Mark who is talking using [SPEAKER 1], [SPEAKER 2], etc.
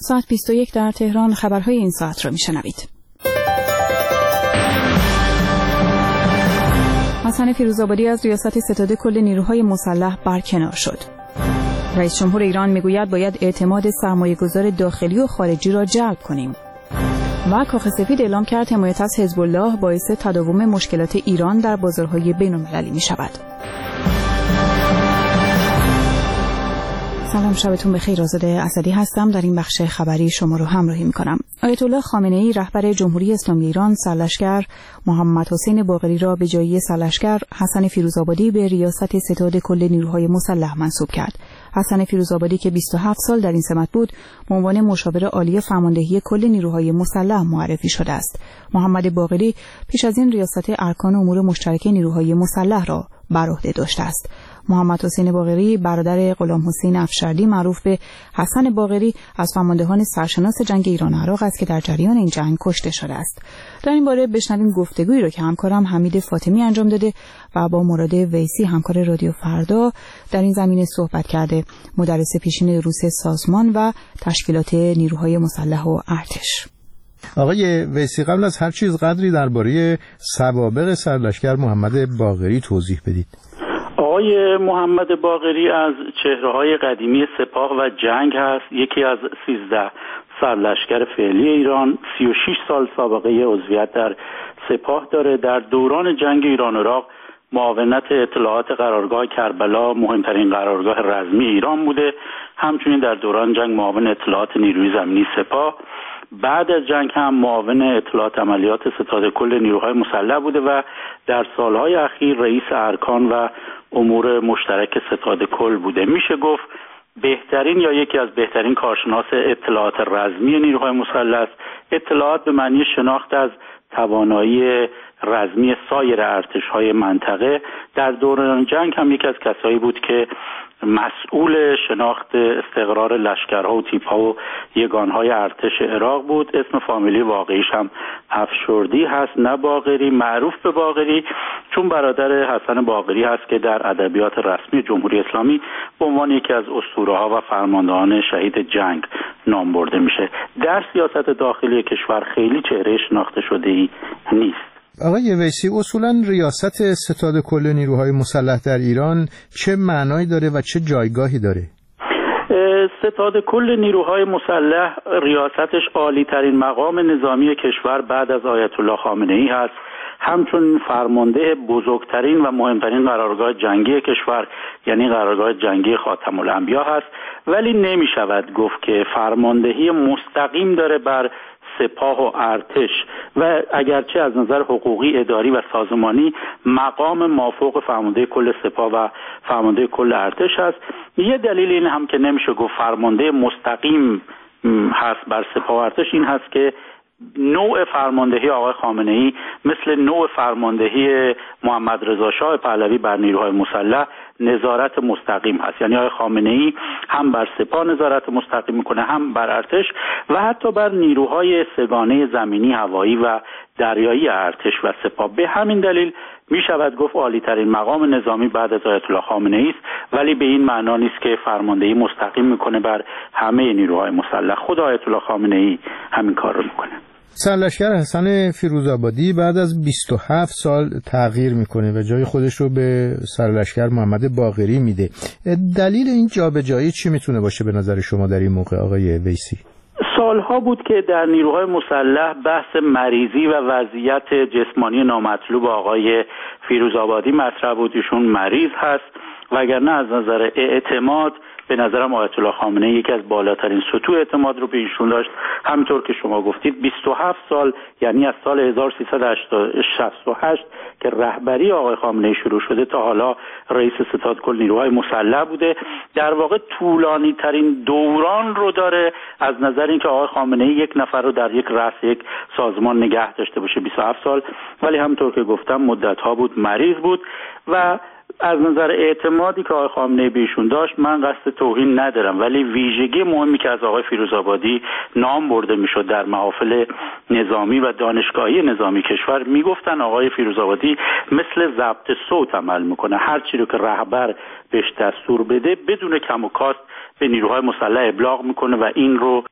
[SPEAKER 1] ساعت 21 در تهران خبرهای این ساعت را میشنوید. حسن فیروزآبادی از ریاست ستاد کل نیروهای مسلح برکنار شد. رئیس جمهور ایران میگوید باید اعتماد سرمایه‌گذار داخلی و خارجی را جلب کنیم. و کاخ سفید اعلام کرد حمایت از حزب الله باعث تداوم مشکلات ایران در بازارهای بین‌المللی می‌شود. سلام، شبتون بخیر. آزاده اسدی هستم. در این بخش خبری شما رو همراهی می‌کنم. آیت الله خامنه‌ای رهبر جمهوری اسلامی ایران سرلشکر محمد حسین باقری را به جای سرلشکر حسن فیروزآبادی به ریاست ستاد کل نیروهای مسلح منصوب کرد. حسن فیروزآبادی که 27 سال در این سمت بود، به عنوان مشاور عالی فرماندهی کل نیروهای مسلح معرفی شده است. محمد باقری پیش از این ریاست ارکان امور مشترک نیروهای مسلح را بر عهده داشته است. محمد حسین باقری برادر غلام حسین افشردی معروف به حسن باقری از فرماندهان سرشناس جنگ ایران و عراق است که در جریان این جنگ کشته شده است. در این باره بشنویم گفتگویی را که همکارم حمید فاطمی انجام داده و با مراد ویسی همکار رادیو فردا در این زمینه صحبت کرده، مدرس پیشین دروس سازمان و تشکیلات نیروهای مسلح و ارتش.
[SPEAKER 2] آقای ویسی، قبل از هر چیز قدری درباره سوابق سرلشکر محمد باقری توضیح بدید.
[SPEAKER 3] آقای محمد باقری از چهره‌های قدیمی سپاه و جنگ هست. یکی از 13 سرلشکر فعلی ایران، 36 سال سابقه عضویت در سپاه داره. در دوران جنگ ایران و عراق معاونت اطلاعات قرارگاه کربلا مهمترین قرارگاه رزمی ایران بوده. همچنین در دوران جنگ معاون اطلاعات نیروی زمینی سپاه. بعد از جنگ هم معاون اطلاعات عملیات ستاد کل نیروهای مسلح بوده و در سالهای اخیر رئیس ارکان و امور مشترک ستاد کل بوده. میشه گفت بهترین یا یکی از بهترین کارشناس اطلاعات رزمی نیروهای مسلح است. اطلاعات به معنی شناخت از توانایی رزمی سایر ارتش‌های منطقه. در دوران جنگ هم یکی از کسایی بود که مسئول شناخت استقرار لشکرها و تیپ‌ها و یگانهای ارتش عراق بود. اسم فامیلی واقعیش هم افشردی هست، نه باقری. معروف به باقری چون برادر حسن باقری هست که در ادبیات رسمی جمهوری اسلامی به عنوان یکی از اسطوره‌ها و فرماندهان شهید جنگ نام برده میشه. در سیاست داخلی کشور خیلی چهره شناخته شده‌ای نیست.
[SPEAKER 2] آقای ویسی، اصولاً ریاست ستاد کل نیروهای مسلح در ایران چه معنایی داره و چه جایگاهی داره؟
[SPEAKER 3] ستاد کل نیروهای مسلح ریاستش عالی ترین مقام نظامی کشور بعد از آیت الله خامنه‌ای هست. همچنین فرمانده بزرگترین و مهمترین قرارگاه جنگی کشور یعنی قرارگاه جنگی خاتم الانبیا هست، ولی نمی شود گفت که فرماندهی مستقیم داره بر سپاه و ارتش و اگرچه از نظر حقوقی، اداری و سازمانی مقام مافوق فرمانده کل سپاه و فرمانده کل ارتش هست. یه دلیل این هم که نمیشه گفت فرمانده مستقیم هست بر سپاه و ارتش این هست که نوع فرماندهی آقای خامنه‌ای مثل نوع فرماندهی محمد رضا شاه پهلوی بر نیروهای مسلح نظارت مستقیم هست. یعنی آقای خامنه‌ای هم بر سپاه نظارت مستقیم میکنه، هم بر ارتش و حتی بر نیروهای سگانه زمینی، هوایی و دریایی ارتش و سپاه. به همین دلیل می شود گفت عالی ترین مقام نظامی بعد از آیت الله خامنه‌ای است، ولی به این معنا نیست که فرماندهی مستقیم میکنه بر همه نیروهای مسلح. خود آیت الله خامنه‌ای همین کار رو میکنه.
[SPEAKER 2] سرلشکر حسن فیروزآبادی بعد از 27 سال تغییر میکنه و جای خودش رو به سرلشکر محمد باقری میده. دلیل این جابجایی چی میتونه باشه به نظر شما در این موقع آقای ویسی؟
[SPEAKER 3] سالها بود که در نیروهای مسلح بحث مریضی و وضعیت جسمانی نامطلوب آقای فیروزآبادی مطرح بود. ایشون مریض هست، وگرنه از نظر اعتماد به نظرم آیت الله خامنه‌ای یکی از بالاترین سطوح اعتماد رو به ایشون داشت. همونطور که شما گفتید 27 سال یعنی از سال 1368 که رهبری آقای خامنه‌ای شروع شده تا حالا رئیس ستاد کل نیروهای مسلح بوده. در واقع طولانی ترین دوران رو داره از نظر اینکه آقای خامنه‌ای یک نفر رو در یک رأس یک سازمان نگه داشته باشه 27 سال، ولی همونطور که گفتم مدت‌ها بود مریض بود و از نظر اعتمادی که آقای خامنه‌ای بهشون داشت من قصد توهین ندارم، ولی ویژگی مهمی که از آقای فیروزآبادی نام برده میشد در محافل نظامی و دانشگاهی نظامی کشور میگفتن آقای فیروزآبادی مثل ضبط صوت عمل میکنه. هر چی رو که رهبر بهش دستور بده بدون کم و کاست به نیروهای مسلح ابلاغ میکنه و این رو